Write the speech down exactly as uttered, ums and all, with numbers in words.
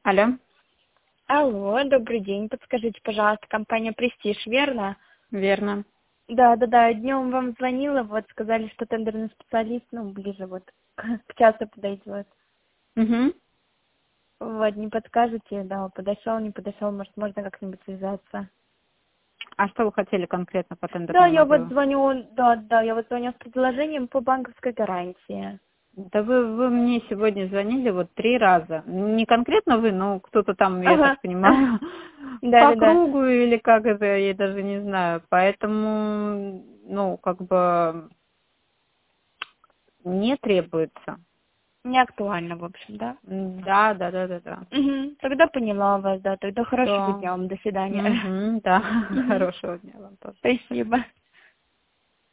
Алло, Алло, добрый день. Подскажите, пожалуйста, компания Престиж, верно? верно. Да, да, да. Днем вам звонила, вот сказали, что тендерный специалист, ну, ближе вот к часу подойдет. Угу. Вот, не подскажете, да, подошел, не подошел, может, можно как-нибудь связаться. А что вы хотели конкретно по Да, тендерному я вот отделу? звоню, да, да, я вот звоню с предложением по банковской гарантии. Да вы, вы мне сегодня звонили вот три раза. Не конкретно вы, но кто-то там, я так Ага. понимаю, Да, по да, да. кругу или как это, я даже не знаю. Поэтому, ну, как бы не требуется. Не актуально, в общем, да? М, Да, да, да, да, да. Угу. Тогда поняла вас, да. Тогда хорошего Все. дня вам. До свидания. Угу, да, Угу. хорошего дня вам тоже. Спасибо.